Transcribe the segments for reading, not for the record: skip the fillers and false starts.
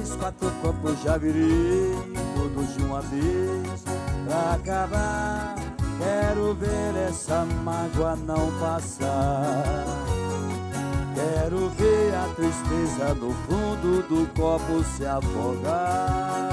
3, 4 copos já virei, todos de uma vez, pra acabar. Quero ver essa mágoa não passar. Quero ver a tristeza no fundo do copo se afogar.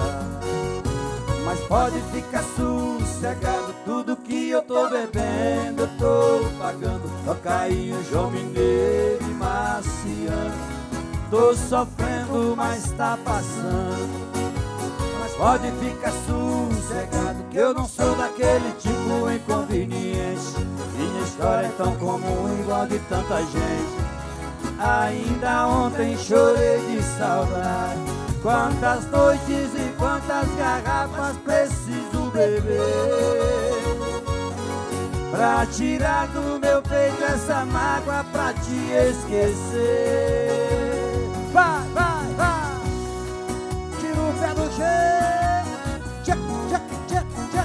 Mas pode ficar sossegado, tudo que eu tô bebendo eu tô pagando. Cocaína, João Mineiro e Marciano. Tô sofrendo, mas tá passando. Mas pode ficar sossegado, que eu não sou daquele tipo inconveniente. Minha história é tão comum, igual de tanta gente. Ainda ontem chorei de saudade. Quantas noites e quantas garrafas preciso beber pra tirar do meu peito essa mágoa, pra te esquecer. Vai, vai, vai! Tira o pé do jeito. Tchac, tchac, tchac, tchac.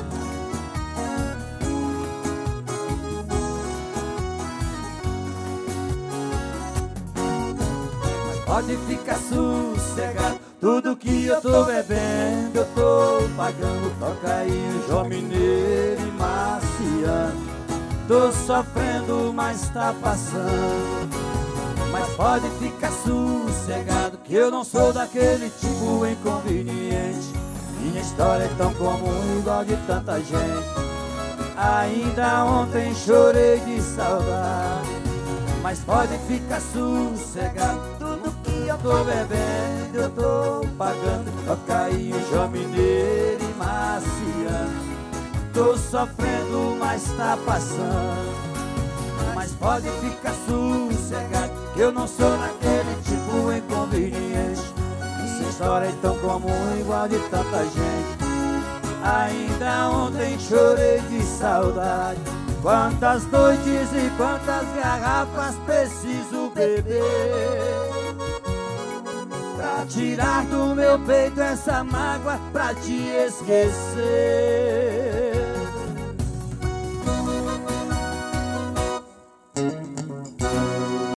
Pode ficar sossegado, tudo que eu tô bebendo eu tô pagando. Cocaína, João Mineiro e Marciano. Tô sofrendo, mas tá passando. Mas pode ficar sossegado, que eu não sou daquele tipo inconveniente. Minha história é tão comum, igual de tanta gente. Ainda ontem chorei de saudade. Mas pode ficar sossegado, tudo que eu tô bebendo eu tô pagando. Cocaína, João Mineiro e Marciano. Tô sofrendo, mas tá passando. Mas pode ficar sossegado, que eu não sou daquele tipo inconveniente. Essa história é tão comum, igual de tanta gente. Ainda ontem chorei de saudade. Quantas noites e quantas garrafas preciso beber pra tirar do meu peito essa mágoa, pra te esquecer.